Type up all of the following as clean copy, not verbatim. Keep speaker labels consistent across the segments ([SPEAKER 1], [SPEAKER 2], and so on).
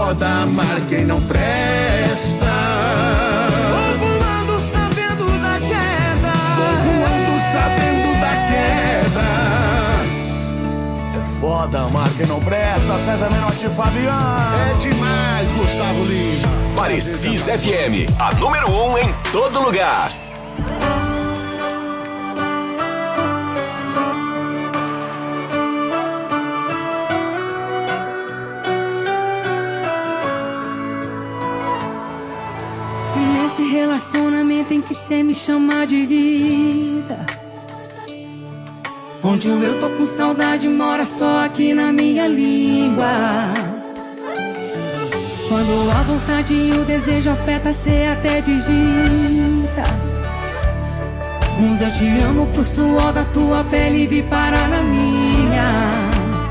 [SPEAKER 1] foda amar quem não presta.
[SPEAKER 2] Vou voando sabendo da queda.
[SPEAKER 1] Vou voando sabendo da queda.
[SPEAKER 2] É foda amar quem não presta. César Menotti e Fabiano.
[SPEAKER 1] É demais, Gustavo Lima.
[SPEAKER 3] Parecis FM, a número 1 em todo lugar.
[SPEAKER 4] Nesse relacionamento em que cê me chama de vida, onde o eu tô com saudade mora só aqui na minha língua. Quando a vontade e o desejo aperta, cê até digita uns eu te amo pro suor da tua pele e vi parar na minha.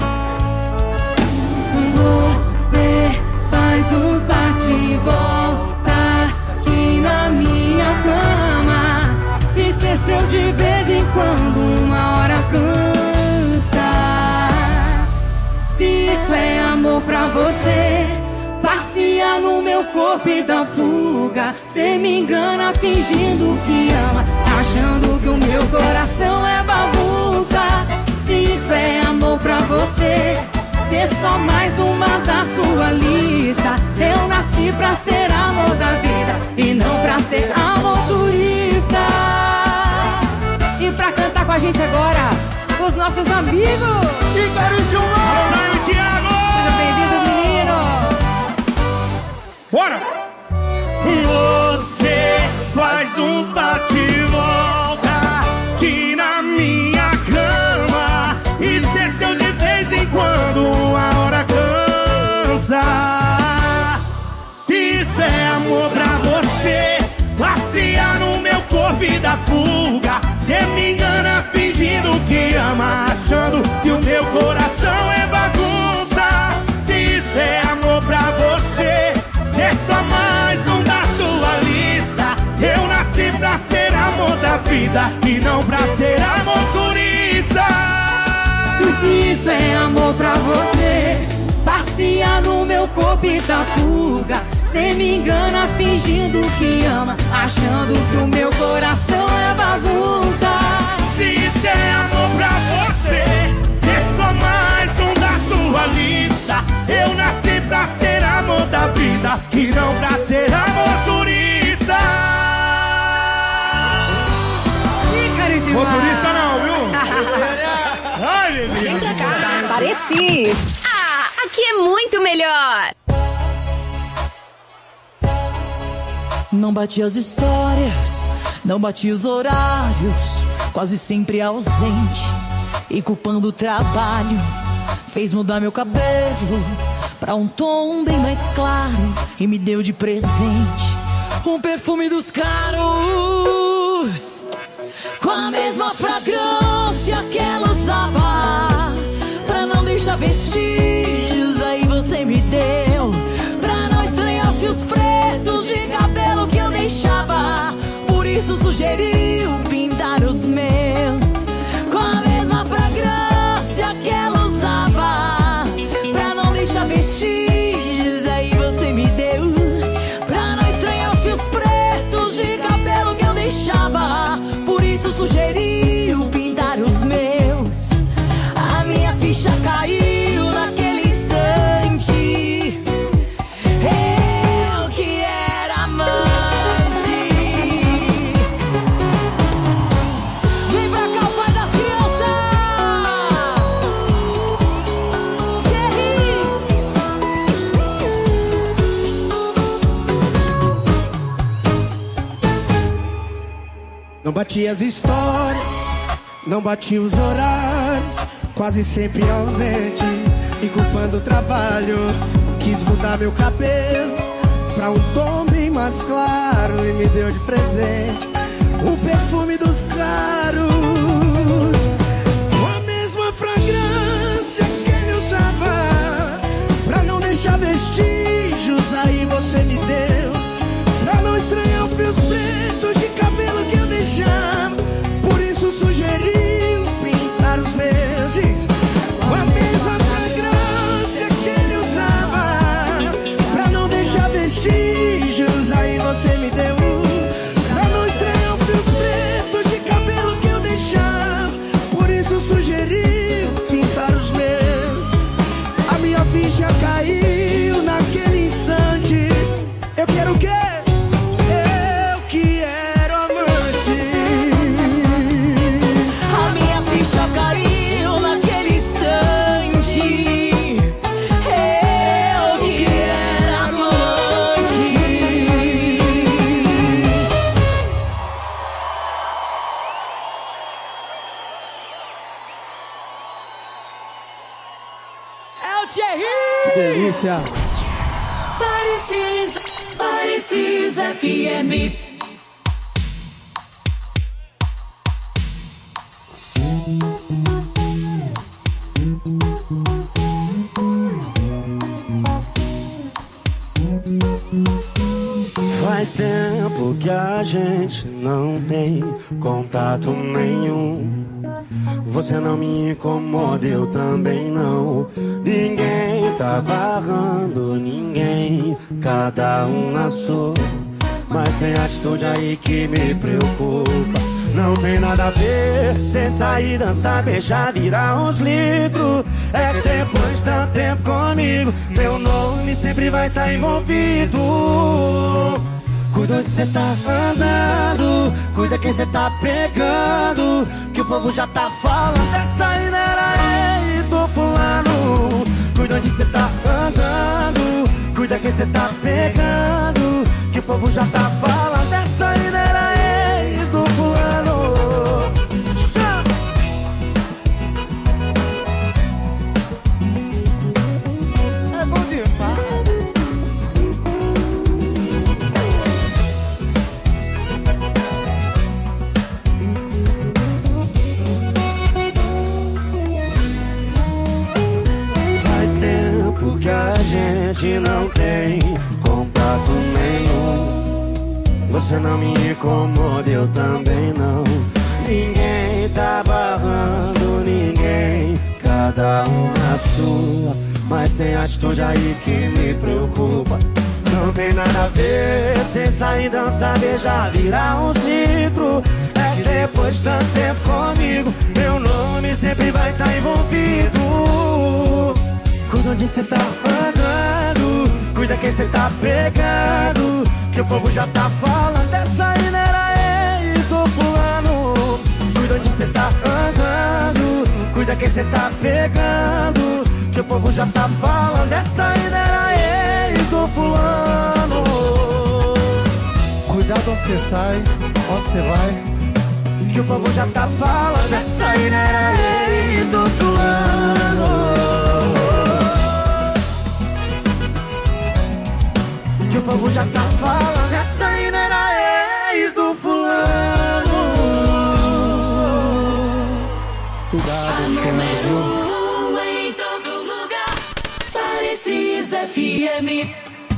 [SPEAKER 4] Você faz uns bate e volta aqui na minha cama, e cê seu de vez em quando uma hora cansa. Se isso é amor pra você, passeia no meu corpo e dá fuga. Cê me engana fingindo que ama, achando que o meu coração é bagunça. Se isso é amor pra você, cê só mais uma da sua lista. Eu nasci pra ser amor da vida e não pra ser amor turista. E pra cantar com a gente agora, os nossos amigos
[SPEAKER 2] Igor e Gilmar.
[SPEAKER 5] Olá, e Thiago.
[SPEAKER 4] Sejam bem-vindos, meninos.
[SPEAKER 5] Bora! Você faz uns bate e volta aqui na minha cama, e cê seu de vez em quando uma hora cansa. Se isso é amor pra você, passear no meu corpo e dar fuga. Cê me engana fingindo que ama, achando que o meu coração é bagunça. Se isso é amor pra você, cê só mais um da sua lista. Eu nasci pra ser amor da vida e não pra ser amor turista.
[SPEAKER 4] E se isso é amor pra você, passeia no meu corpo e dá fuga. Cê me engana fingindo que ama, achando que o meu coração é bagunça.
[SPEAKER 5] Se isso é amor pra você, cê só mais um da sua lista. Eu nasci pra ser amor da vida e não pra ser amor turista.
[SPEAKER 4] Ih, cara demais.
[SPEAKER 5] Motorista não, viu? Ai, bebê.
[SPEAKER 6] Vem pra cá, Parecis. Ah, aqui é muito melhor.
[SPEAKER 4] Não bati as histórias, não bati os horários, quase sempre ausente e culpando o trabalho. Fez mudar meu cabelo pra um tom bem mais claro e me deu de presente um perfume dos caros, com a mesma fragrância que ela usava, pra não deixar vestígios. Aí você me deu, pra não estranhar os fios pretos de cabelo que eu deixava. Por isso sugeriu pintar os meus com a mesma fragrância que ela usava, pra não deixar vestígios. Aí você me deu, pra não estranhar os fios pretos de cabelo que eu deixava. Por isso sugeriu pintar os meus. A minha ficha caiu naquele instante. Eu que era amante. Vem pra cá, o pai das crianças.
[SPEAKER 7] Não bati as histórias, não bati os horários, quase sempre ausente e culpando o trabalho. Quis mudar meu cabelo pra um tom bem mais claro e me deu de presente o perfume dos caros, com a mesma fragrância que ele usava, pra não deixar vestígios. Aí você me deu, pra não estranhar os fios pretos de cabelo que eu deixava. Por isso sugeriu pintar os meus jeans com a mesma fragrância que ele usava,
[SPEAKER 4] Thierry!
[SPEAKER 7] Que delícia!
[SPEAKER 4] Parecis FM.
[SPEAKER 8] Faz tempo que a gente não tem contato nenhum. Você não me incomoda, eu também não. Ninguém tá barrando ninguém, cada um na sua. Mas tem atitude aí que me preocupa. Não tem nada a ver, cê sair, dançar, beijar, virar uns litros. É que depois de tanto tempo comigo, teu nome sempre vai tá envolvido. Cuida onde cê tá andando, cuida quem cê tá pegando, que o povo já tá falando. Essa aí não era ex do fulano. Cuida onde cê tá andando, cuida quem cê tá pegando, que o povo já tá falando. Essa aí não era ex do fulano. É bom demais. Que a gente não tem contato nenhum. Você não me incomoda, eu também não. Ninguém tá barrando ninguém, cada um na sua. Mas tem atitude aí que me preocupa. Não tem nada a ver, cê sair, dançar, beijar, virar uns litros. É que depois de tanto tempo comigo, meu nome sempre vai tá envolvido. Cuida onde cê tá andando, cuida quem cê tá pegando, que o povo já tá falando. Essa aí não era ex do fulano. Cuida onde cê tá andando, cuida quem cê tá pegando, que o povo já tá falando. Essa aí não era ex do fulano.
[SPEAKER 7] Cuidado onde você sai, onde você vai,
[SPEAKER 8] que o povo já tá falando. Essa aí não era ex do fulano. Que o povo já tá falando. Essa aí não era ex do fulano.
[SPEAKER 7] cuidado,
[SPEAKER 4] Número 1 em todo lugar. Parecis FM.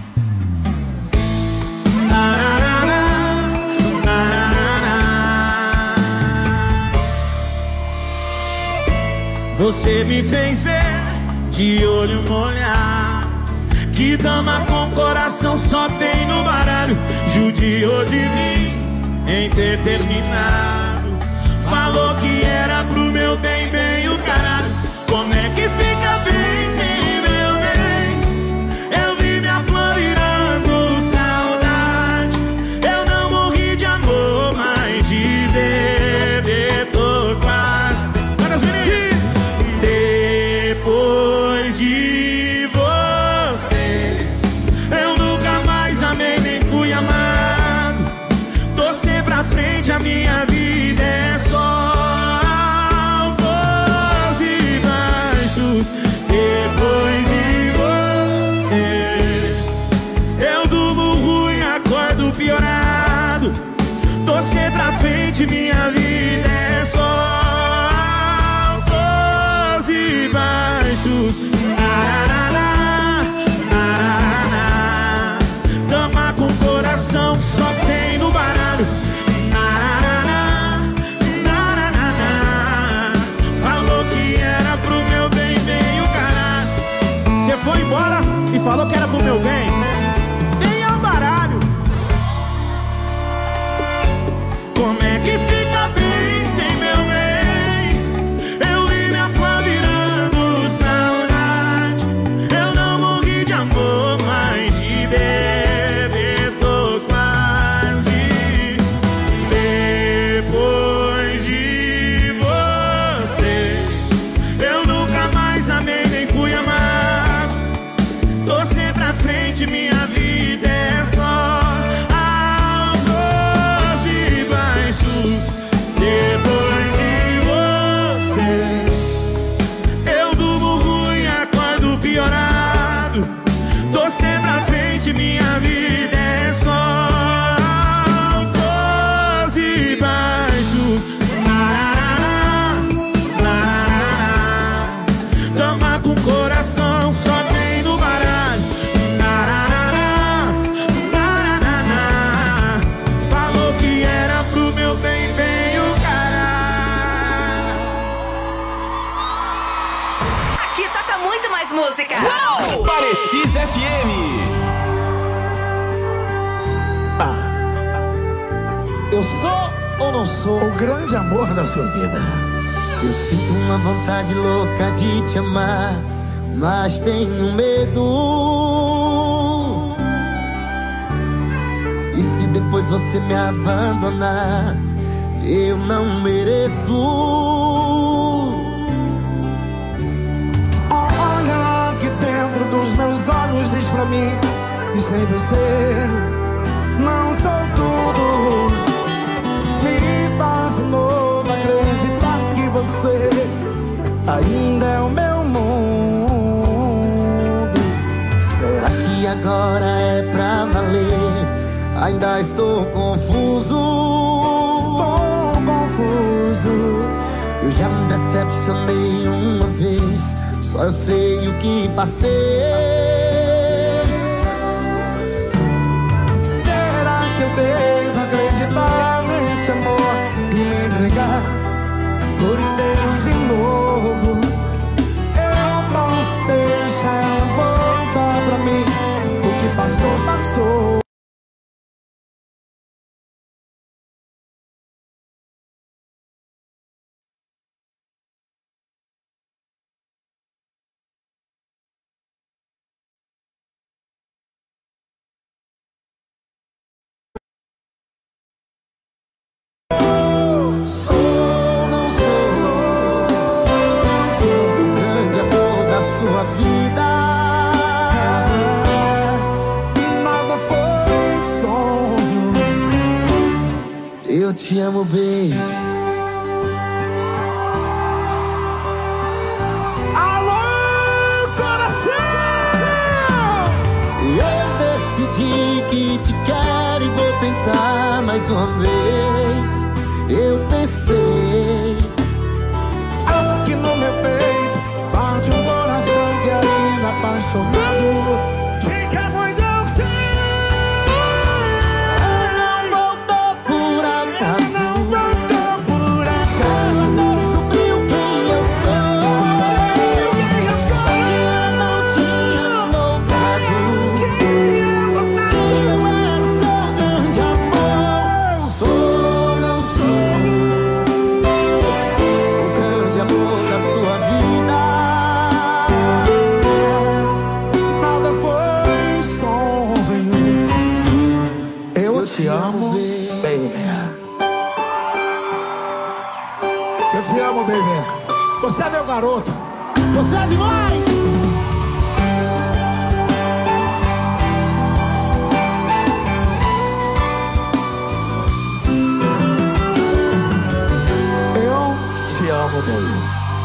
[SPEAKER 5] Você me fez ver de olho molhado, que dama com coração só tem no baralho. Judiou de mim em ter terminado. Falou que era pro meu bem, bem o caralho. Como é que fica bem sem meu bem? Eu vi minha flor virando saudade. Eu não morri de amor, mas de beber tô quase. Depois de você, eu nunca mais amei nem fui amado. Tô sempre à frente, a minha vida é só altos e baixos. Depois de você, eu durmo ruim, acordo piorado. Tô sempre à frente, minha vida é só altos e baixos. Dama com coração só tem no baralho. Falou que era pro meu bem, bem o caralho. Cê foi embora e falou que era pro meu bem. Vem ao baralho. Como é que fica bem sem meu bem? Eu vi minha flor virando saudade. Eu não morri de amor, mas de beber tô quase. Depois de você, eu nunca mais amei nem fui amado. Tô sempre à frente.
[SPEAKER 6] mais música. Uou!
[SPEAKER 3] Parecis FM.
[SPEAKER 2] Eu sou ou não sou o grande amor da sua vida?
[SPEAKER 9] Eu sinto uma vontade louca de te amar, mas tenho medo. E se depois você me abandonar, eu não mereço.
[SPEAKER 2] Olha aqui dentro dos meus olhos, diz pra mim que sem você não sou tudo. Me faz de novo acreditar que você ainda é o meu mundo.
[SPEAKER 9] Será que agora é pra valer? Ainda estou confuso.
[SPEAKER 2] Estou confuso.
[SPEAKER 9] Eu já me decepcionei uma vez, só eu sei o que passei.
[SPEAKER 2] Será que eu devo acreditar nesse amor e me entregar por inteiro de novo? Eu posso deixar ela voltar pra mim. O que passou, passou.
[SPEAKER 9] Eu te amo bem.
[SPEAKER 2] Alô, coração!
[SPEAKER 9] Eu decidi que te quero e vou tentar mais uma vez. Eu pensei,
[SPEAKER 2] aqui no meu peito bate um coração que ainda é apaixonado. Fica muito eu te amo, baby. Você é meu garoto. Você é demais. Eu te amo, baby.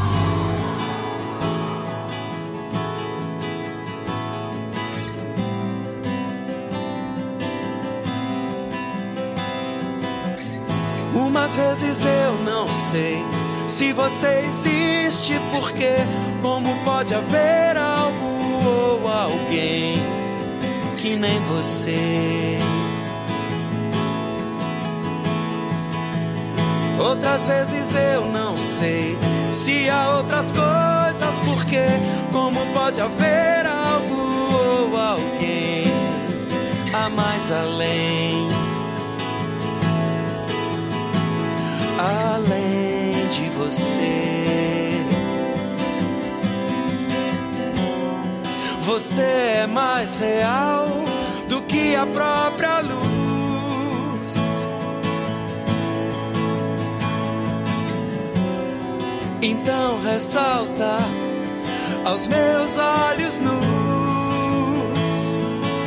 [SPEAKER 10] Umas vezes eu não sei se você existe, porque como pode haver algo ou alguém que nem você? Outras vezes eu não sei se há outras coisas, porque como pode haver algo ou alguém a mais além? Além de você, você é mais real do que a própria luz. Então ressalta aos meus olhos nus.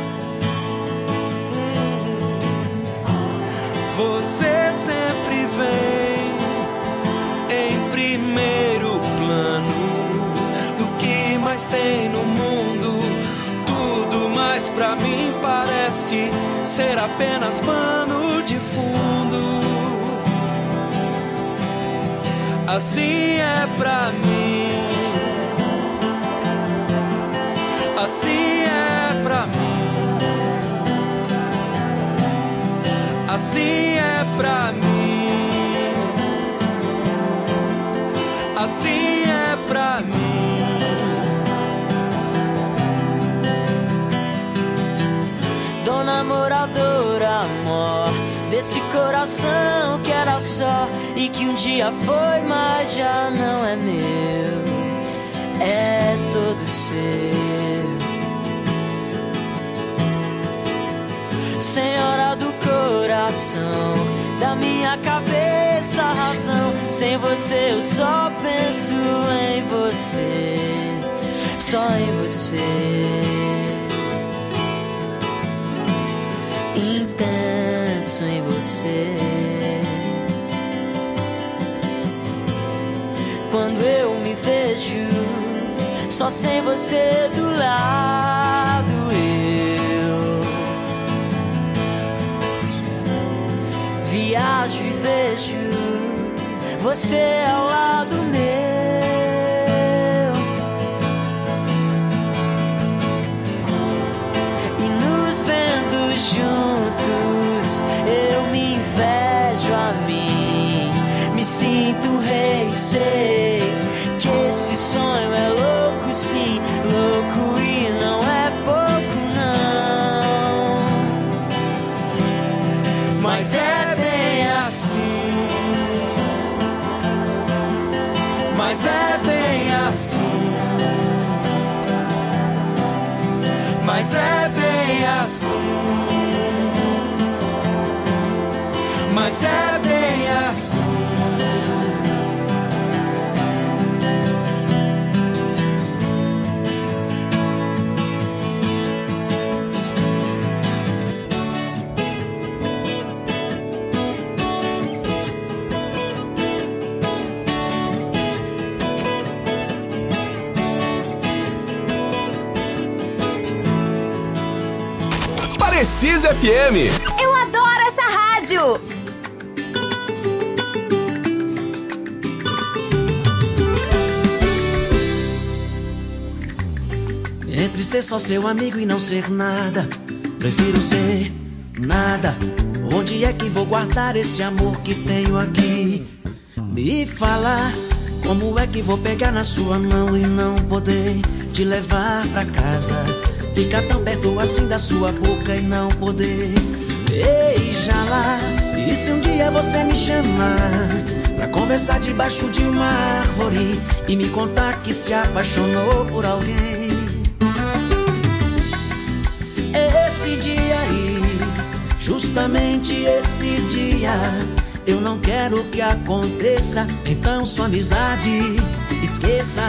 [SPEAKER 10] Você sempre vem em primeiro plano do que mais tem no mundo. Tudo mais pra mim parece ser apenas pano de fundo. Assim é pra mim, assim é pra mim, assim é pra mim, assim é pra mim, desse coração que era só e que um dia foi, mas já não é meu, é todo seu. Senhora do coração, da minha cabeça a razão, sem você eu só penso em você, só em você. Intenso em você. Quando eu me vejo só sem você do lado, eu viajo e vejo você ao lado meu. E nos vendo juntos, eu me invejo a mim. Me sinto rei, sei que esse sonho é louco, sim, louco e não é pouco, não. Mas é bem assim, mas é bem assim, mas é bem assim, mas é bem assim.
[SPEAKER 3] Precisa FM.
[SPEAKER 6] Eu adoro essa rádio.
[SPEAKER 11] Entre ser só seu amigo e não ser nada, prefiro ser nada. Onde é que vou guardar esse amor que tenho aqui? Me fala, como é que vou pegar na sua mão e não poder te levar pra casa? Ficar tão perto assim da sua boca e não poder beijar lá. E se um dia você me chamar pra conversar debaixo de uma árvore e me contar que se apaixonou por alguém? Esse dia aí, justamente esse dia, eu não quero que aconteça, então sua amizade esqueça.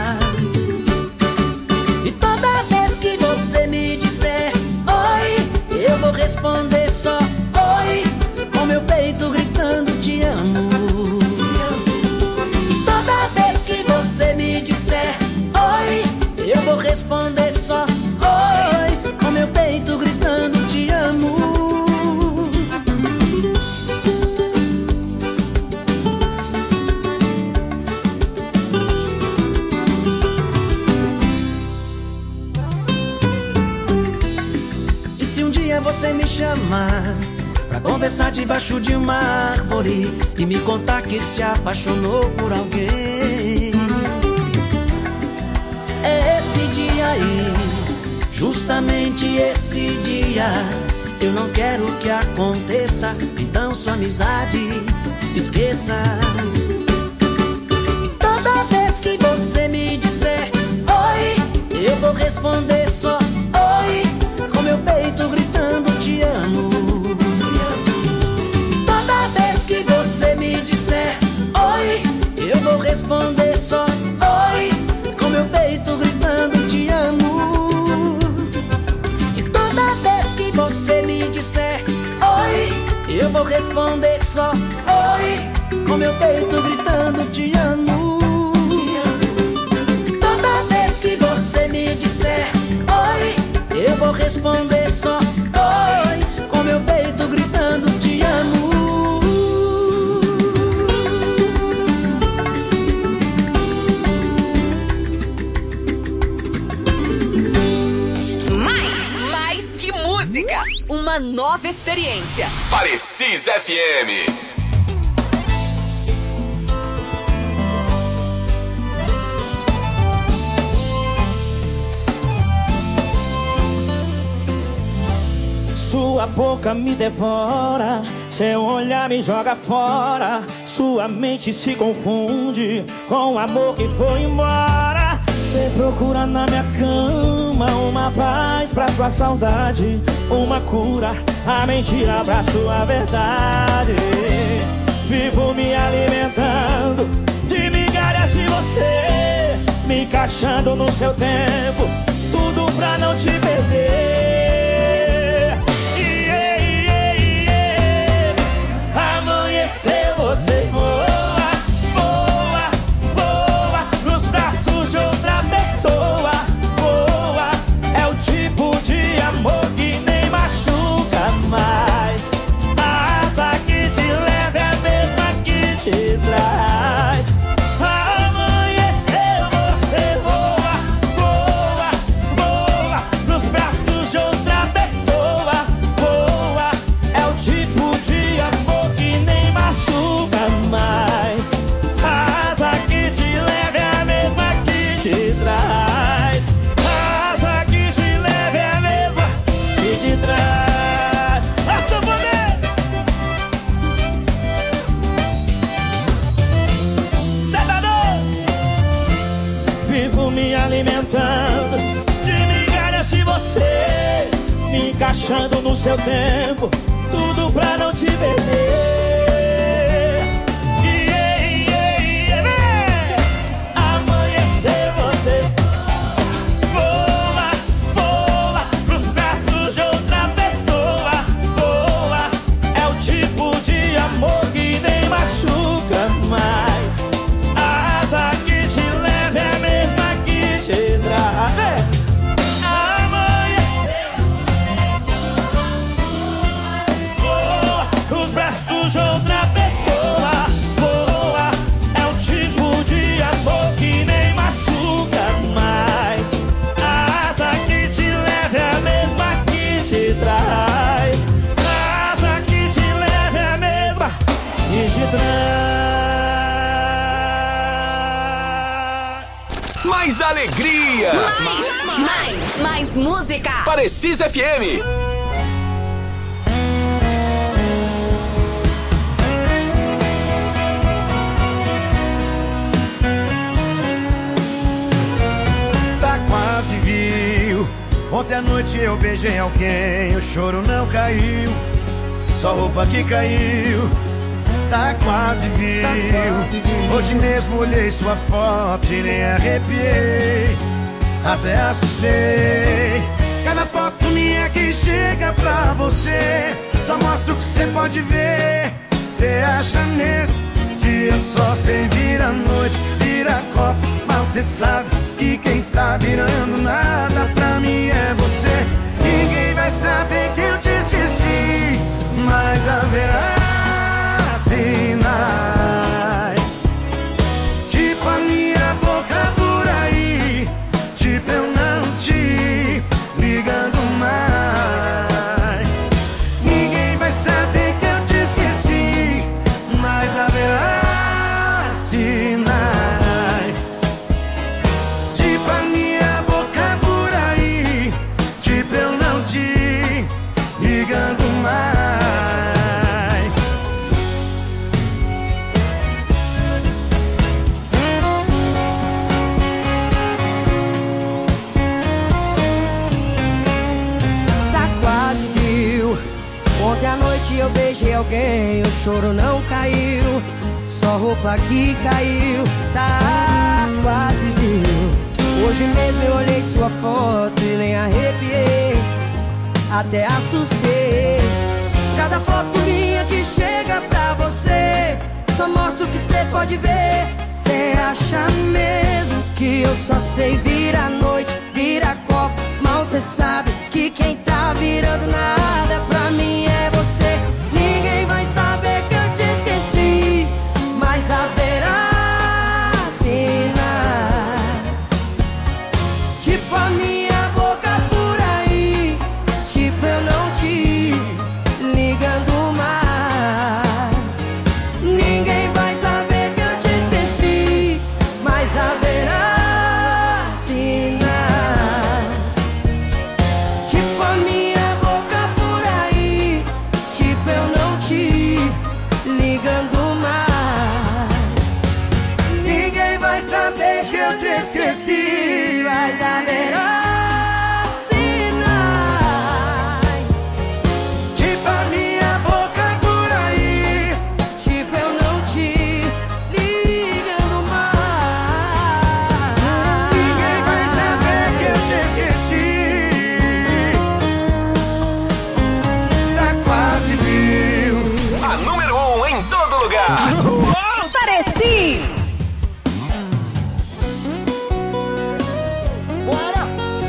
[SPEAKER 11] E toda vez que você me disser oi, eu vou responder só oi, com meu peito gritando te amo. E toda vez que você me disser oi, eu vou responder só oi, com meu peito gritando te amo. Você me chamar pra conversar debaixo de uma árvore e me contar que se apaixonou por alguém. É esse dia aí, justamente esse dia, eu não quero que aconteça, então sua amizade esqueça. E toda vez que você me disser oi, eu vou responder só oi, com meu peito gritando te amo. Toda vez que você me disser oi, eu vou responder só oi, com meu peito gritando te amo. E toda vez que você me disser oi, eu vou responder só oi, com meu peito gritando te amo. E toda vez que você me disser oi, eu vou responder só oi, com meu peito gritando te amo.
[SPEAKER 6] Mais que música, uma nova experiência.
[SPEAKER 3] Precisa FM.
[SPEAKER 5] Sua boca me devora, Seu olhar me joga fora, sua mente se confunde com o amor que foi embora. Cê procura na minha cama uma paz pra sua saudade, uma cura, a mentira pra sua verdade. Vivo me alimentando de migalhas de você, me encaixando no seu tempo, tudo pra não te perder. Amanhecer você voa, voa, voa nos braços de outra pessoa. Voa, é o tipo de amor que nem machuca mais. A asa que te leva é a mesma que te traz. Amanhecer você voa, voa, voa nos braços de outra pessoa. Voa, é o tipo de amor que nem machuca mais. A asa que te leva é a mesma que te traz. A asa que te leva é a mesma que te traz. A seu poder! Cedador! Vivo me alimentando de migalhas de você, me encaixando no seu tempo, tudo pra não te perder. Amanhecer você voa, voa pros braços de outra pessoa. Voa, é o tipo de amor que nem machuca mais. A asa que te leva é a mesma que te traz. Os braços de outra pessoa. Voa, é o tipo de amor que nem machuca mais. A asa que te leva é a mesma que te traz. A asa que te leva é a mesma que te traz.
[SPEAKER 3] Mais alegria!
[SPEAKER 6] Mais música!
[SPEAKER 3] Parecis FM!
[SPEAKER 2] Quase viu. Ontem à noite eu beijei alguém, o choro não caiu, só roupa que caiu. Tá quase viu. Hoje mesmo olhei sua foto e nem arrepiei, até assustei. Cada foto minha que chega pra você só mostra o que você pode ver. Cê acha mesmo que eu só sei virar noite, virar copo, mas cê sabe que quem tá virando nada pra mim é você. Ninguém vai saber que eu te esqueci, mas haverá sinais, tipo a minha boca por aí, tipo eu não te ligando mais. Ninguém vai saber que eu te esqueci, mas haverá sinais, tipo a minha boca por aí, tipo eu não te ligando mais.
[SPEAKER 4] Tá quase viu. Ontem à noite eu beijei alguém, o choro não caiu, só roupa que caiu. Tá quase viu. Hoje mesmo eu olhei sua foto e nem arrepiei, até assustei. Cada foto minha que chega pra você só mostra o que cê pode ver. Cê acha mesmo que eu só sei virar noite, virar copo, mal cê sabe que quem tá virando nada pra mim é você. Ninguém vai saber que eu te esqueci, mas haverá sinais, tipo a minha boca por aí, tipo eu não te ligando mais. Ninguém vai saber que eu te esqueci, mas haverá sinais, tipo a minha boca por aí, esqueci. Mas haverá sinais,
[SPEAKER 2] tipo a minha boca por aí,
[SPEAKER 4] tipo eu não te ligando mais.
[SPEAKER 2] ninguém vai saber que eu te esqueci. Tá quase viu.
[SPEAKER 3] A número 1 em todo lugar.
[SPEAKER 6] Pareci.
[SPEAKER 9] Bora!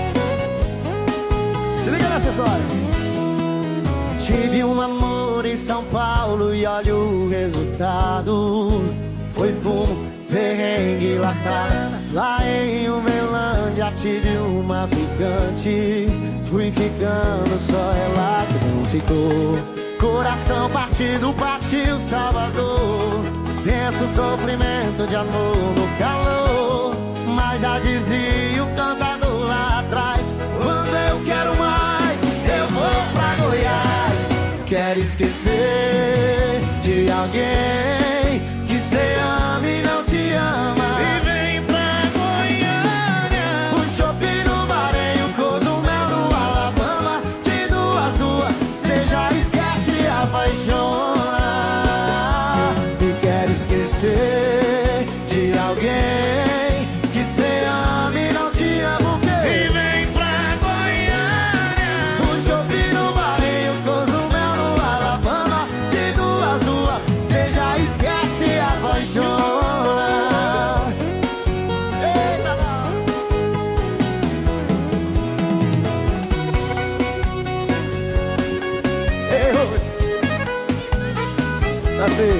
[SPEAKER 9] Se liga nessa história. Tive um amor em São Paulo e olha o resultado. Foi fumo, perrengue, latada. Lá em Uberlândia tive uma ficante. Fui ficando, só ela que não ficou. Coração partido, partiu Salvador. Penso sofrimento de amor no calor. Mas já dizia o cantador lá atrás: quando eu quero mais, eu vou pra Goiás. Quero esquecer de alguém que cê ama e não te ama. E vem pra Goiânia. O shopping no Maranhão, Cozumel no Alabama. De duas ruas, cê já esquece e apaixona. E quero esquecer de alguém que cê ama e não te ama. O quê? E vem pra Goiânia. O shopping no Maranhão, Cozumel no Alabama. De duas ruas, cê já esquece e apaixona. Eita, assim.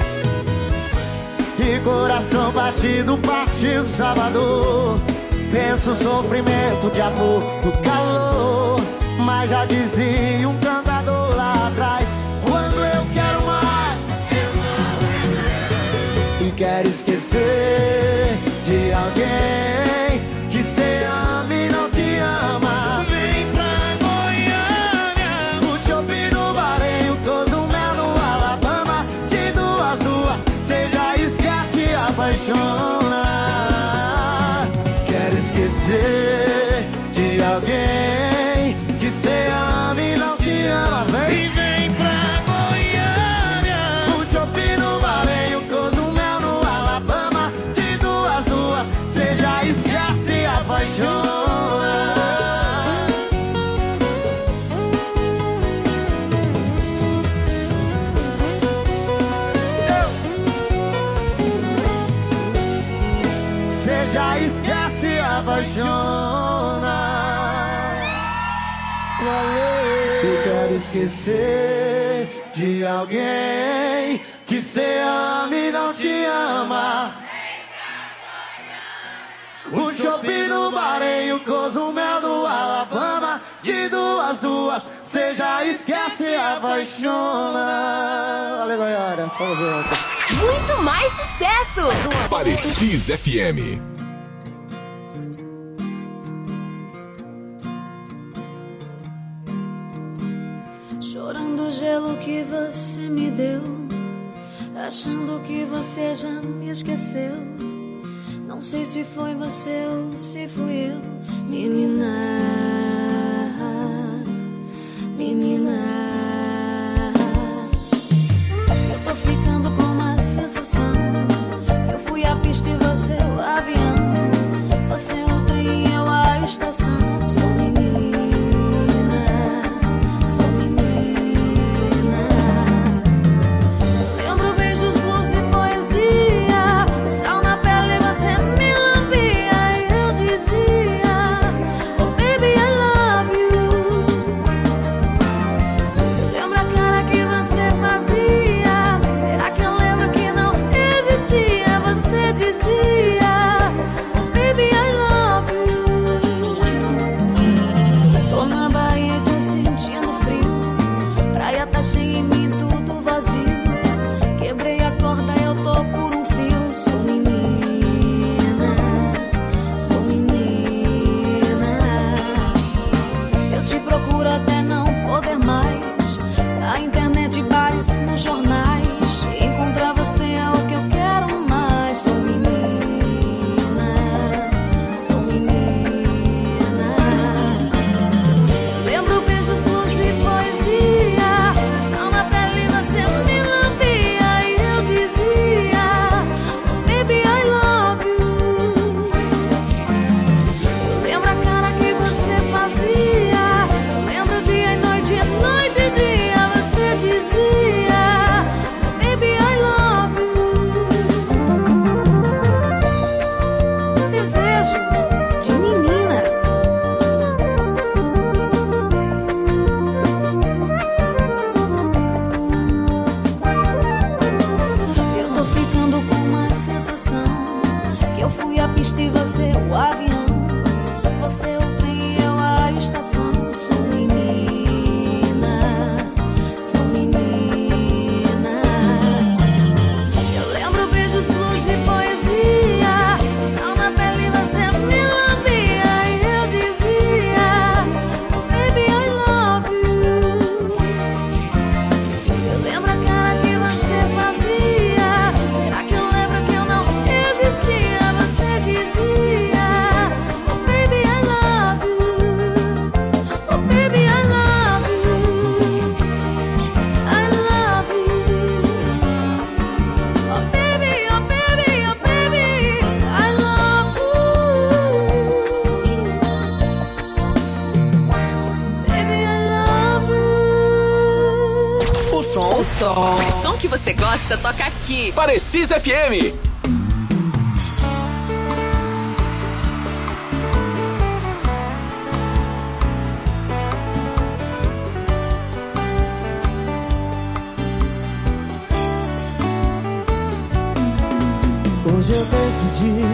[SPEAKER 9] Que coração batido, partiu Salvador. Penso sofrimento de amor no calor. Mas já dizia um cantador lá atrás: quando eu quero mais, e quero esquecer de alguém que cê ama e não te ama. Vem pra Goiânia. O shopping no Maranhão, Cozumel no Alabama. De duas ruas, cê já esquece e apaixona. Quero esquecer de alguém que cê ama e não te ama. Vem, vem pra Goiânia. O shopping no Maranhão, Cozumel no Alabama. De duas ruas, cê já esquece e apaixona. Cê já esquece e apaixona. E quero esquecer de alguém que cê ama e não te ama. O shopping no Maranhão, Cozumel no Alabama. De duas ruas, cê já esquece e apaixona. Valeu, Goiânia. Vamos ver.
[SPEAKER 6] Muito mais sucesso.
[SPEAKER 3] Parecis FM.
[SPEAKER 4] Chorando o gelo que você me deu, achando que você já me esqueceu. Não sei se foi você ou se fui eu. Menina, menina, eu tô ficando com uma sensação que eu fui a pista e você o avião. Você o trem, eu a estação. Sou menina, sou menina. Lembro beijos, blues e poesia. O sol na pele, você me lambia e eu dizia: oh baby, I love you. Lembra a cara que você fazia? Será que eu lembro que não? Eu Eu fui a pista e você o avião. Você o trem e eu a estação. Sou menina, sou menina. Eu lembro beijos, blues e poesia. Sal na pele, você me lambia. E eu dizia, oh baby, I love you. Eu lembro a cara que você fazia. Será que eu lembro que eu não existia? Você dizia, oh baby, I love you. Oh baby, I love you. I love you. Oh baby, oh baby, oh baby, I love you. Baby, I love you.
[SPEAKER 3] O som que você gosta toca aqui. Parecis FM.
[SPEAKER 12] Hoje eu decidi,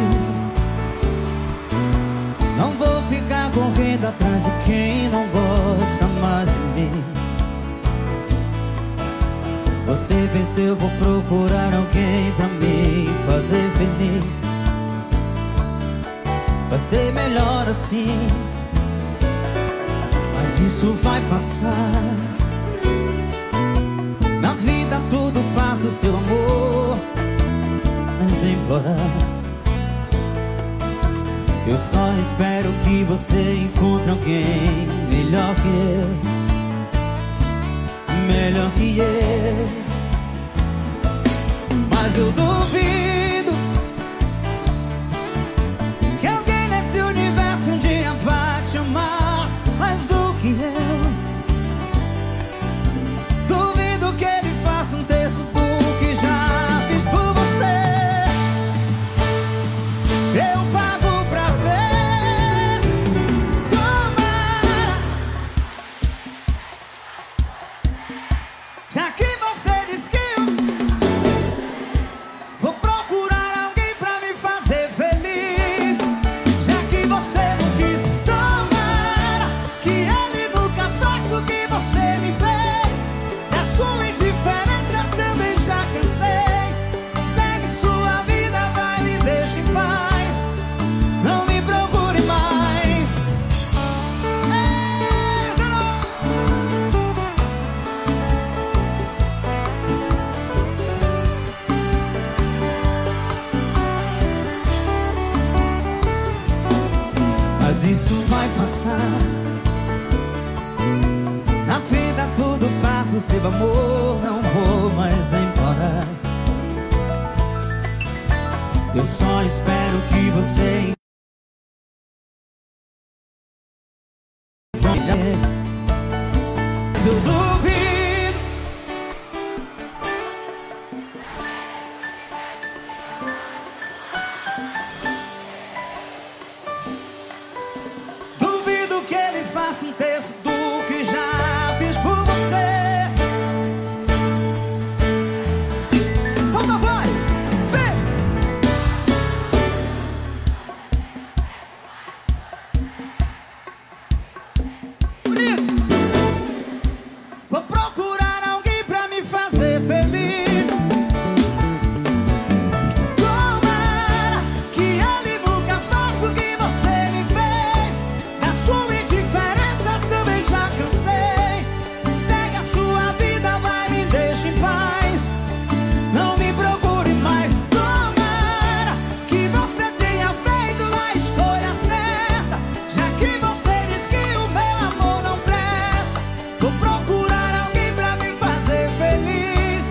[SPEAKER 12] não vou ficar correndo atrás de quem não gosta mais de mim. Você venceu, vou procurar alguém pra me fazer feliz. Vai ser melhor assim, mas isso vai passar. Na vida tudo passa, o seu amor sem implorar. Eu só espero que você encontre alguém melhor que eu, melhor que eu. Mas eu duvido que alguém nesse universo um dia vá te amar mais do que eu. Duvido que ele faça um terço do que já fiz por você. Eu pago pra ver. Toma, já que você diz que eu vou procurar alguém pra me fazer feliz. Já que você não quis, tomara que ele nunca faça o que você me fez. Da sua indiferença também já cansei. Segue sua vida, vai, me deixa em paz. Não me procure mais. Mas isso vai passar. Na vida tudo passa, o seu amor não vou mais embora. Eu só espero que você eu duvido. Duvido que ele faça um terço do que já fiz por você. Solta a voz, vem! Bonito! Vou procurar alguém pra me fazer feliz. Tomara que ele nunca faça o que você me fez. Da sua indiferença também já cansei. Segue a sua vida, vai, me deixa em paz. Não me procure mais. Tomara que você tenha feito a escolha certa. Já que você diz que o meu amor não presta, vou procurar alguém pra me fazer feliz.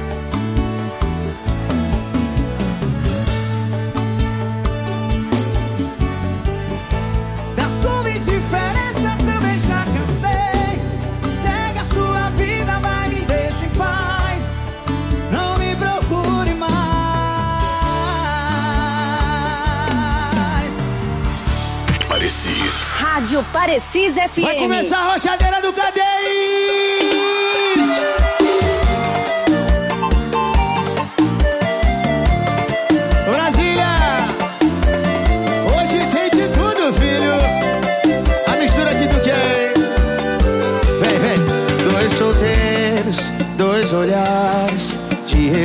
[SPEAKER 12] Da sua indiferença também já cansei. Segue a sua vida, vai, me deixa em paz. Não me procure mais.
[SPEAKER 3] Parecis.
[SPEAKER 6] Rádio Parecis FM.
[SPEAKER 2] Vai começar a rochadeira do Cadês. Brasília.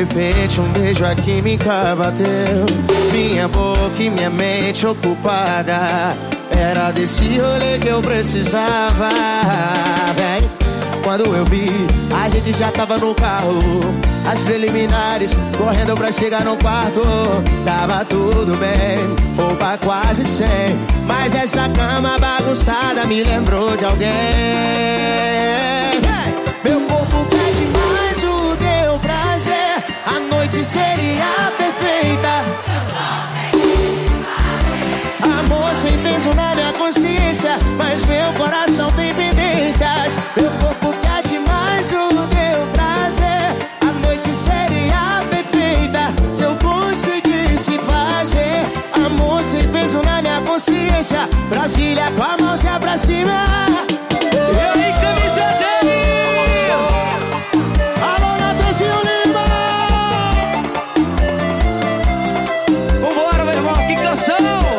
[SPEAKER 9] repente um beijo a química bateu. Minha boca e minha mente ocupada. Era desse rolê que eu precisava. Bem, quando eu vi, a gente já tava no carro. As preliminares, correndo pra chegar no quarto. Tava tudo bem, roupa quase sem. Mas essa cama bagunçada me lembrou de alguém. Meu corpo pede mais o teu prazer. A noite seria perfeita. Amor sem peso na minha consciência, mas meu coração tem pendências. Meu corpo pede mais o teu prazer. A noite seria perfeita se eu conseguisse fazer. Amor sem peso na minha consciência. Brasília com a mãozinha pra cima. Eu e camisa 10. Alô, Natanzinho Lima.
[SPEAKER 5] Vambora, meu irmão, que canção.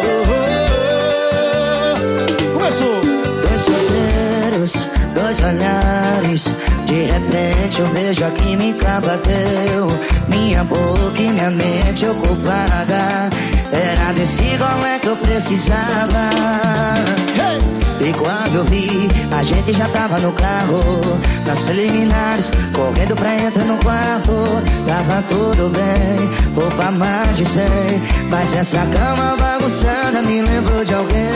[SPEAKER 9] Começou.
[SPEAKER 11] Dois solteiros, dois olhares. De repente um beijo a química bateu. Minha boca e minha mente ocupada. Era desse rolê que eu precisava. E quando eu vi, a gente já tava no carro. Nas preliminares, correndo pra entrar no quarto. Tava tudo bem, roupa mais de 100. Mas essa cama bagunçada me lembrou de alguém.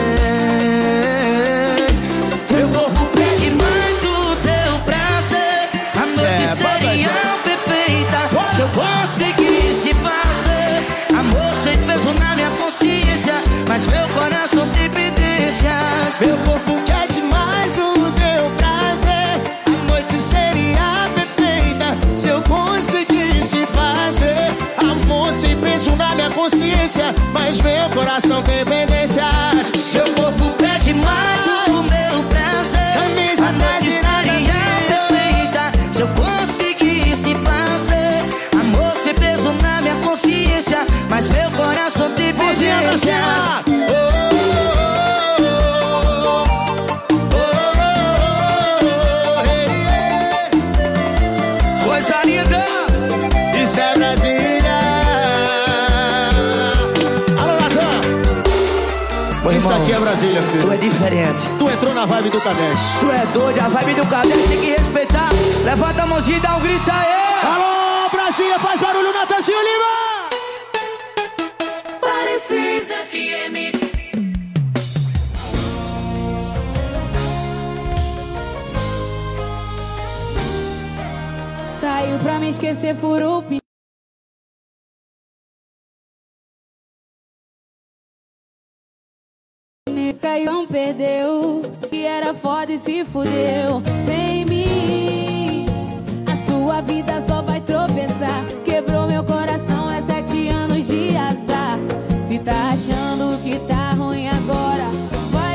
[SPEAKER 11] Teu corpo pede mais o teu prazer. A noite seria perfeita se eu conseguisse fazer. Amor sem peso na minha consciência, mas meu coração tem pendências.
[SPEAKER 9] Meu corpo quer demais o teu prazer. A noite seria perfeita se eu conseguisse fazer. Amor sem peso na minha consciência, mas meu coração tem pendências.
[SPEAKER 11] Meu corpo pede mais o meu prazer. A noite seria perfeita se eu conseguisse fazer. Amor sem peso na minha consciência, mas meu coração tem pendências.
[SPEAKER 5] Coisa linda.
[SPEAKER 9] Isso é Brasília. Alô, Natan. Isso aqui é Brasília, filho.
[SPEAKER 11] Tu é diferente.
[SPEAKER 9] Tu entrou na vibe do Cadete.
[SPEAKER 11] Tu é doido, a vibe do Cadete tem que respeitar. Levanta a mãozinha e dá um grito aí.
[SPEAKER 9] Alô, Brasília, faz barulho, Natanzinho Lima.
[SPEAKER 4] Parecis FM. Saiu pra me esquecer, furou o pneu. Caiu, não perdeu. Que era foda e se fudeu. Sem mim, a sua vida só vai tropeçar. Quebrou meu coração, é 7 anos de azar. Se tá achando que tá ruim agora, vai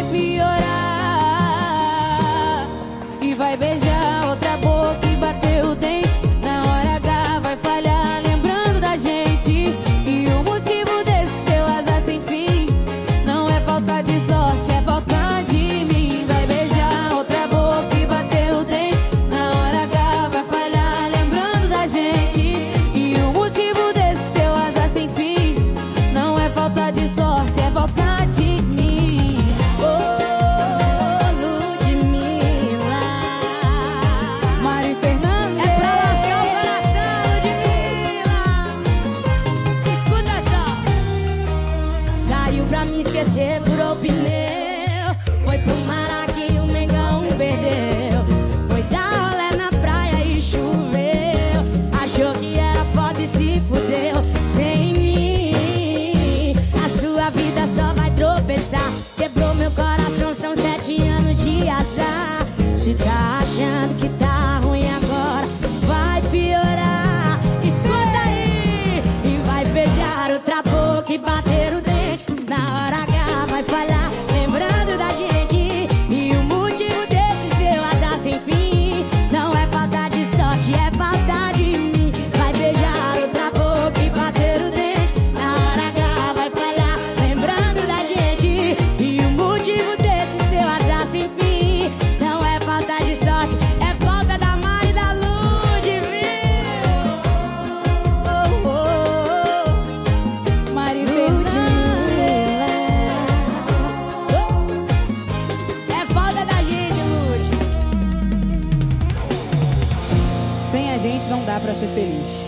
[SPEAKER 4] piorar. E vai beijar outra boca e bater o dente. Na hora H vai falhar, lembrando da gente. E o motivo desse teu azar sem fim não é falta de sorte, é falta de mim. Vai beijar outra boca e bater o dente. Na hora H vai falhar, lembrando da gente. E o motivo desse teu azar sem fim não é falta de sorte, é falta de mim. Oh, Ludmilla, Mari Fernanda. É pra lascar o coração, Ludmilla. Escuta só. Saiu pra me esquecer, furou o pneu. Foi pro mar que o Mengão perdeu. Foi dar rolê na praia e choveu. Achou que era foda e se fudeu. Sem mim, a sua vida só vai tropeçar. Quebrou meu coração, são 7 anos de azar. Se tá achando que tá ruim agora, vai piorar. Escuta aí. E vai beijar outra boca e bater o dente. Na hora H vai falhar, lembrando da gente. E o motivo desse seu azar sem fim não é falta de sorte, é falta de mim. Vai beijar outra boca e bater o dente. Na hora H vai falhar, lembrando da gente. E o motivo pra ser feliz.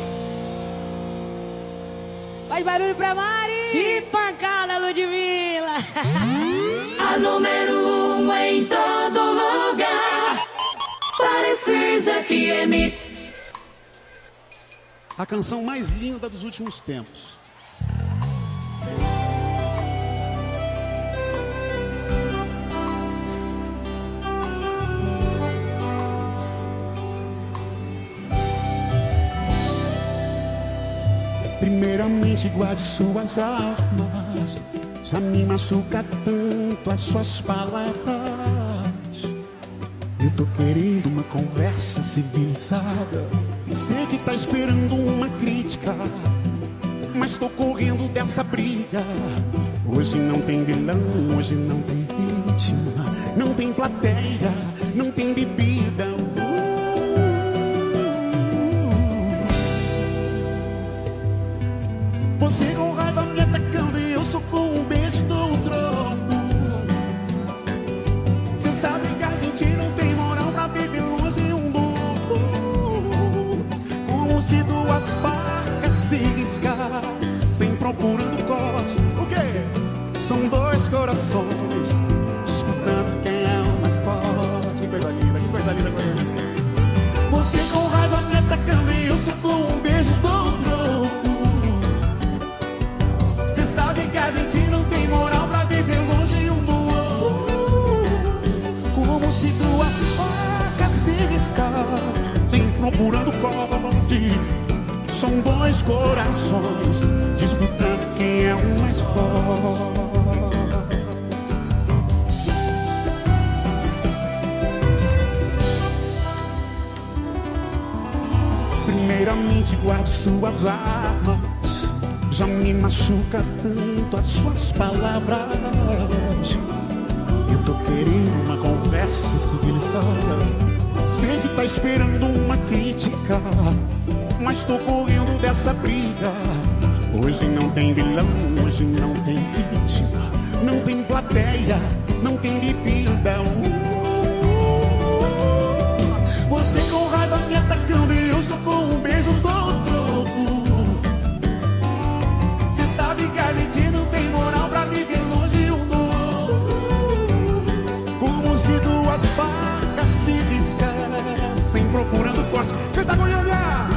[SPEAKER 4] Faz barulho pra Mari! Que pancada, Ludmilla!
[SPEAKER 13] A número 1 em todo lugar. Parecis FM.
[SPEAKER 14] A canção mais linda dos últimos tempos. Primeiramente guarde suas armas. Já me machuca tanto as suas palavras. Eu tô querendo uma conversa civilizada. Sei que tá esperando uma crítica, mas tô correndo dessa briga. Hoje não tem vilão, hoje não tem vítima. Não tem plateia, não tem bebida. Você com raiva me atacando e eu sou com um beijo do troco. Cê sabe que a gente não tem moral pra viver longe um do outro. Como se duas facas se riscassem procurando corte. O quê? São dois corações disputando quem é o mais forte. Que coisa linda, que coisa linda. Você com raiva me atacando e eu sou com um beijo do troco. Que a gente não tem moral pra viver longe um do outro. Como se duas facas se riscassem procurando corte. São dois corações disputando quem é o mais forte. Primeiramente guarde suas armas. Já me machuca tanto as suas palavras. Eu tô querendo uma conversa civilizada. Sei que tá esperando uma crítica, mas tô correndo dessa briga. Hoje não tem vilão, hoje não tem vítima. Não tem plateia, não tem bebida. Você com raiva me atacando e eu só com um beijo do troco. Sabe que a gente não tem moral pra viver longe um do outro. Como se duas facas se riscassem procurando corte. Canta Goiânia!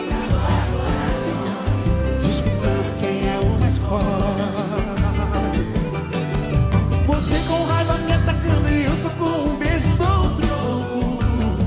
[SPEAKER 14] Disputando quem é o mais forte. Você com raiva me atacando e eu só com um beijo do troco.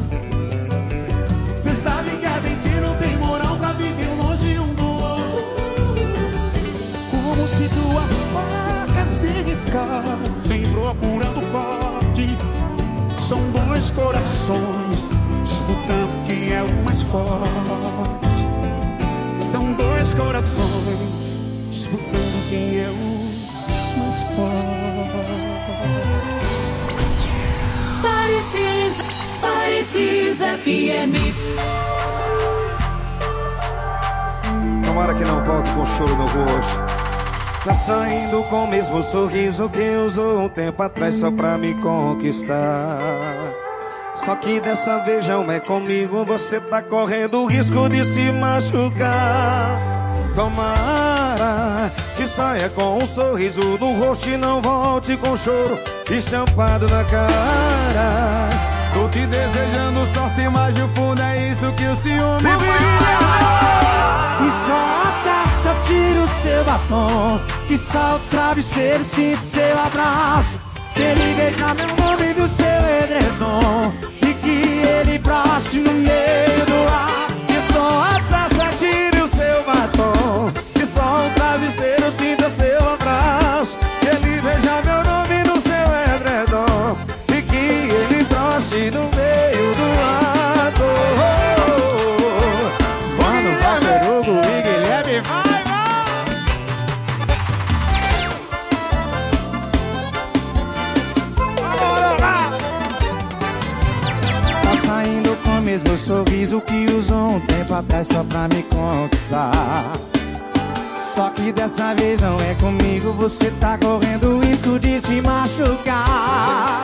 [SPEAKER 14] Cê sabe que a gente não tem moral pra viver longe um do outro. Como se duas facas se riscassem procurando corte. São dois corações disputando quem é o mais forte. São dois corações disputando quem é o mais forte.
[SPEAKER 13] Parecis FM.
[SPEAKER 15] Tomara que não volte com choro no rosto. Tá saindo com o mesmo sorriso que usou um tempo atrás só pra me conquistar. Só que dessa vez não é comigo, você tá correndo o risco de se machucar. Tomara que saia com um sorriso no rosto e não volte com choro estampado na cara.
[SPEAKER 1] Tô te desejando sorte, mas no fundo é isso que o ciúme faz.
[SPEAKER 2] Que só a taça tire o seu batom, que só o travesseiro sinta seu abraço. Que ele veja meu nome do seu edredom e que ele broche no meio do ar. Que só a taça tire o seu batom, que só o travesseiro sinta seu abraço. Que ele veja meu nome no seu edredom e que ele broche no meio do ar.
[SPEAKER 1] Mano, Paperugo e Guilherme, vai!
[SPEAKER 2] Tá saindo com o mesmo sorriso que usou um tempo atrás só pra me conquistar. Só que dessa vez não é comigo, você tá correndo o risco de se machucar.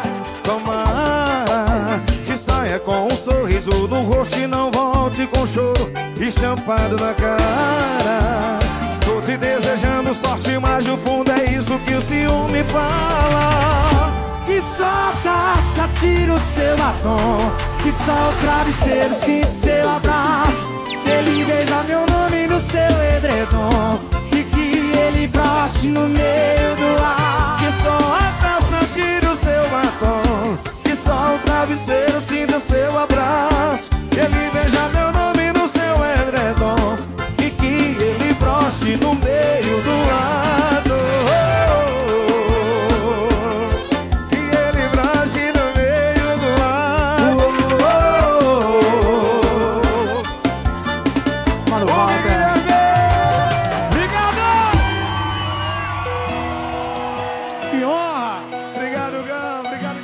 [SPEAKER 15] Tomara que saia com um sorriso no rosto e não volte com choro estampado na cara. Tô te desejando sorte, mas no fundo é isso que o ciúme fala.
[SPEAKER 4] Que solta, tira o seu batom, que só o travesseiro sinta seu abraço. Ele beija meu nome no seu edredom e que ele broche no meio do ar.
[SPEAKER 15] Que só a taça tira o seu batom, que só o travesseiro sinta seu abraço. Ele beija meu nome no seu edredom e que ele broche no meio do lado. Que ele broche no meio do lado.
[SPEAKER 4] Mano,
[SPEAKER 15] obrigado!
[SPEAKER 4] Que honra!
[SPEAKER 15] Obrigado, Gão, obrigado.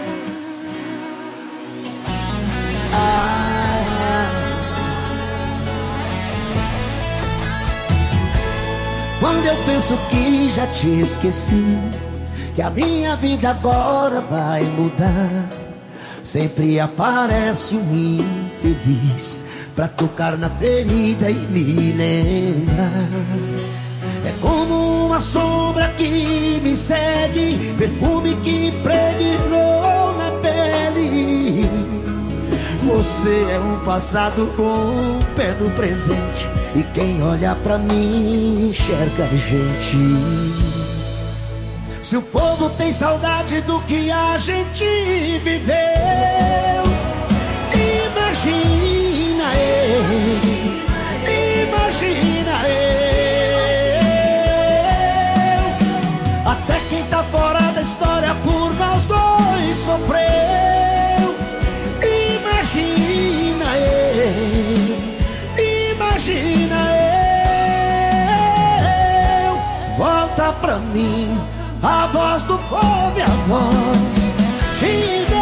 [SPEAKER 9] Quando eu penso que já te esqueci, que a minha vida agora vai mudar, sempre aparece um infeliz pra tocar na ferida e me lembrar. É como uma sombra que me segue, perfume que impregnou na pele. Você é um passado com um pé no presente, e quem olha pra mim enxerga a gente. Se o povo tem saudade do que a gente viveu, imagina eu, imagina eu. Até quem tá fora da história por nós dois sofreu. Imagina eu, imagina eu. Volta pra mim a voz do povo e a voz de Deus.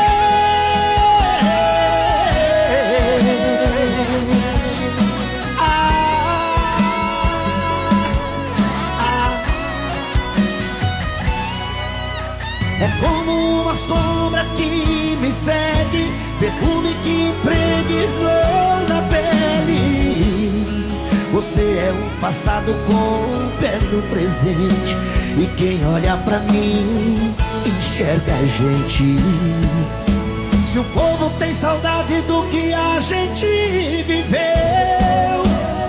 [SPEAKER 9] É como uma sombra que me segue, perfume que impregnou na pele. Você é um passado com um pé no presente, e quem olha pra mim enxerga a gente. Se o povo tem saudade do que a gente viveu,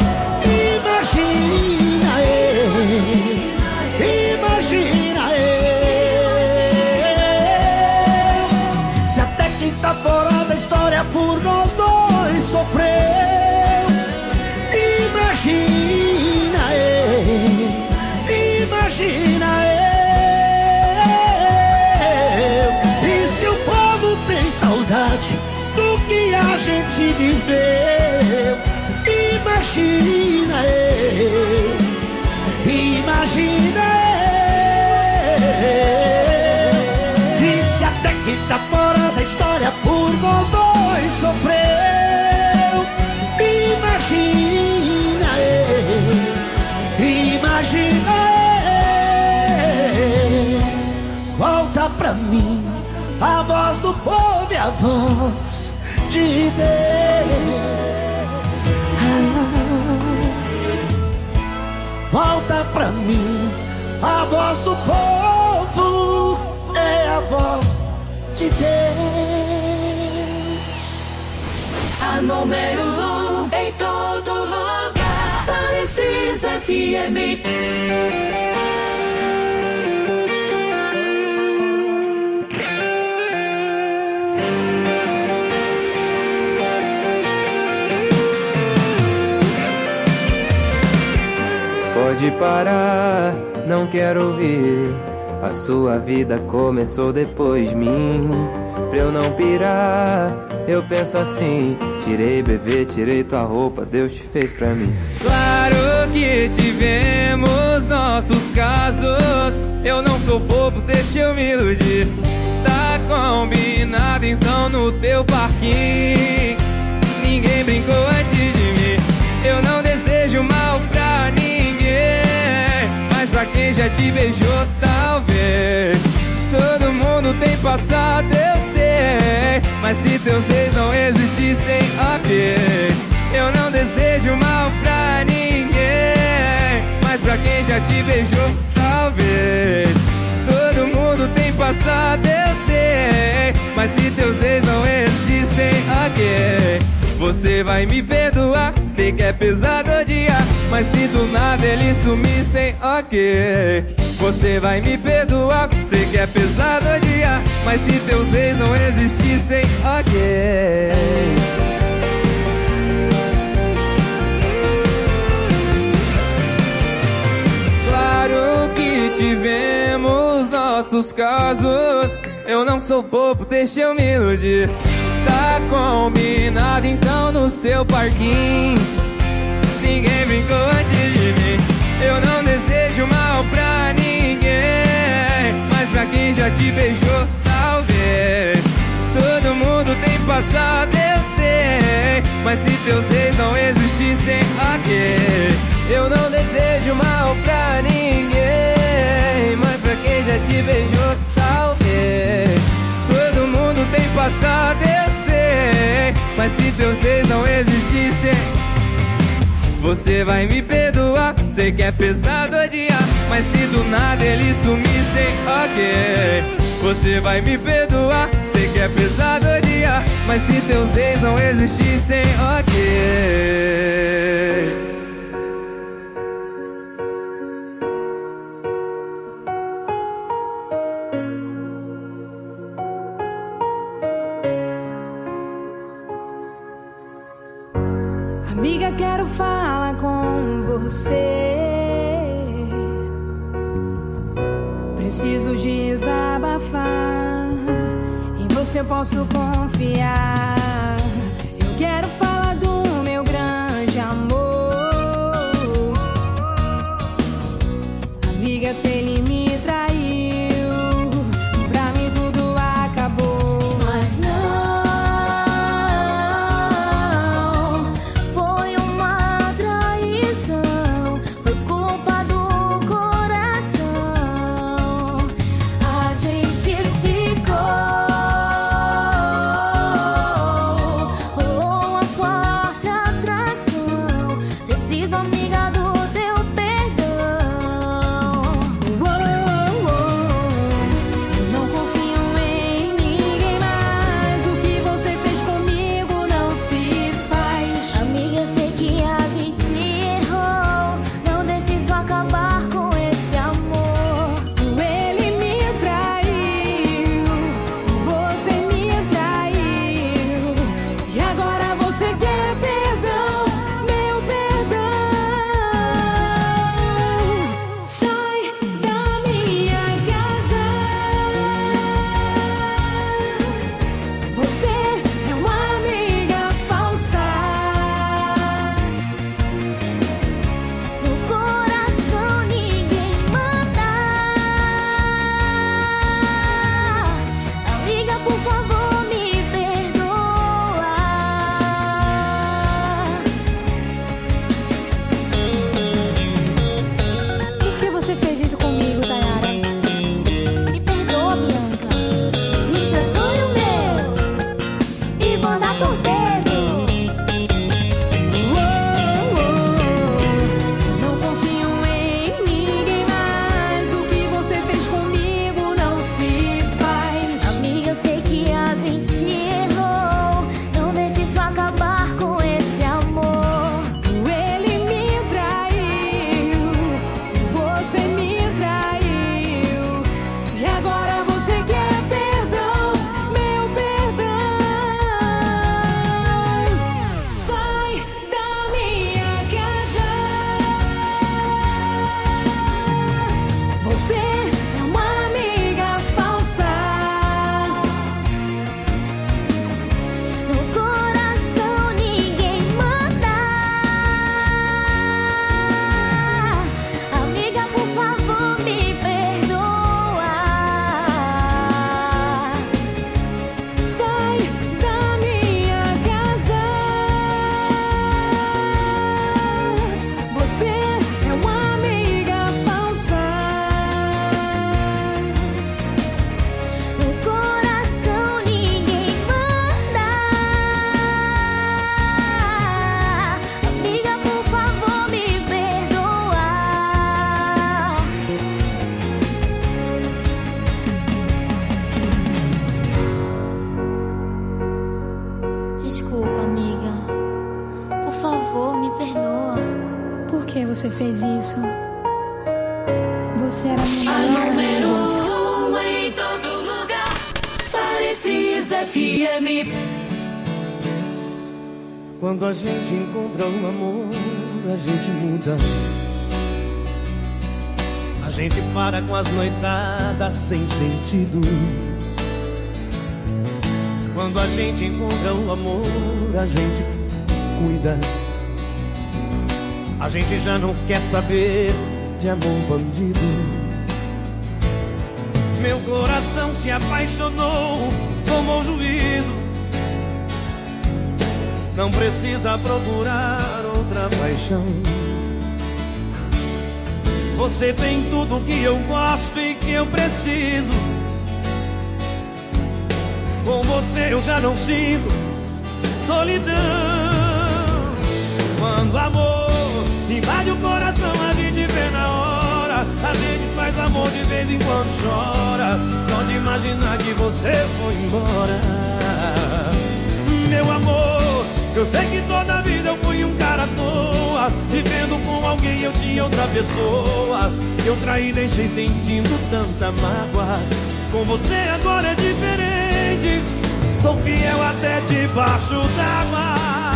[SPEAKER 9] imagina eu, imagina eu. Se até quem tá fora da história por nós dois sofreu, imagina eu, imagina eu. E se o povo tem saudade do que a gente viveu, imagina eu, imagina eu. E se até quem tá fora da história por nós dois sofreu, imagina eu, imagina eu. Volta pra mim a voz do povo e a voz de Deus. Volta pra mim a voz do povo, é a voz de Deus.
[SPEAKER 13] A número 1 em todo lugar. Parecis FM.
[SPEAKER 10] Pode parar, não quero ouvir. A sua vida começou depois de mim. Pra eu não pirar, eu penso assim: tirei bebê, tirei tua roupa, Deus te fez pra mim. Claro que tivemos nossos casos, eu não sou bobo, deixa eu me iludir. Tá combinado então no teu parquinho, ninguém brincou antes de mim. Eu não desejo mal pra ninguém, mas pra quem já te beijou talvez. Todo mundo tem passado, eu sei, mas se teus ex não existissem, ok.
[SPEAKER 1] Eu não desejo mal pra ninguém, mas pra quem já te beijou, talvez. Todo mundo tem passado, eu sei, mas se teus ex não existem, ok. Você vai me perdoar, sei que é pesado odiar, mas se do nada eles sumissem, ok. Você vai me perdoar, sei que é pesado odiar, mas se teus ex não existissem, ok. Claro que tivemos nossos casos, eu não sou bobo, deixa eu me iludir. Tá combinado então no seu parquinho, ninguém brincou antes de mim. Eu não desejo mal pra ninguém, mas pra quem já te beijou, talvez. Todo mundo tem passado, eu sei, mas se teus ex não existissem, ok. Eu não desejo mal pra ninguém, mas pra quem já te beijou, talvez. Todo mundo tem passado, eu sei, mas se teus ex não existissem, você vai me perdoar, sei que é pesado odiar, mas se do nada eles sumissem, ok. Você vai me perdoar, sei que é pesado odiar, mas se teus ex não existissem, ok.
[SPEAKER 4] Amiga, quero falar com você. Preciso desabafar, em você eu posso confiar. Eu quero falar do meu grande amor. Amiga, se ele me traiu, pra mim tudo acabou. Mas não,
[SPEAKER 16] você fez isso. Você era minha
[SPEAKER 13] A
[SPEAKER 16] melhor
[SPEAKER 13] número
[SPEAKER 16] amiga.
[SPEAKER 13] 1 em todo lugar. Parecis FM.
[SPEAKER 9] Quando a gente encontra o amor, a gente muda. A gente para com as noitadas sem sentido. Quando a gente encontra o amor, a gente cuida. A gente já não quer saber de amor bandido. Meu coração se apaixonou, tomou juízo. Não precisa procurar outra paixão. Você tem tudo que eu gosto e que eu preciso. Com você eu já não sinto solidão. Quando o amor invade o coração, a gente vê na hora. A gente faz amor de vez em quando chora. Só de imaginar que você foi embora. Meu amor, eu sei que toda a vida eu fui um cara à toa. Vivendo com alguém eu tinha outra pessoa. Eu traí e deixei sentindo tanta mágoa. Com você agora é diferente. Sou fiel até debaixo d'água.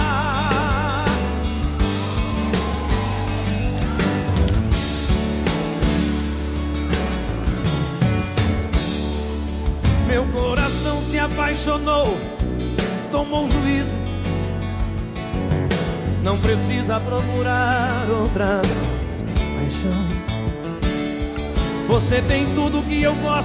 [SPEAKER 9] Meu coração se apaixonou, tomou um juízo. Não precisa procurar outra paixão. Você tem tudo que eu gosto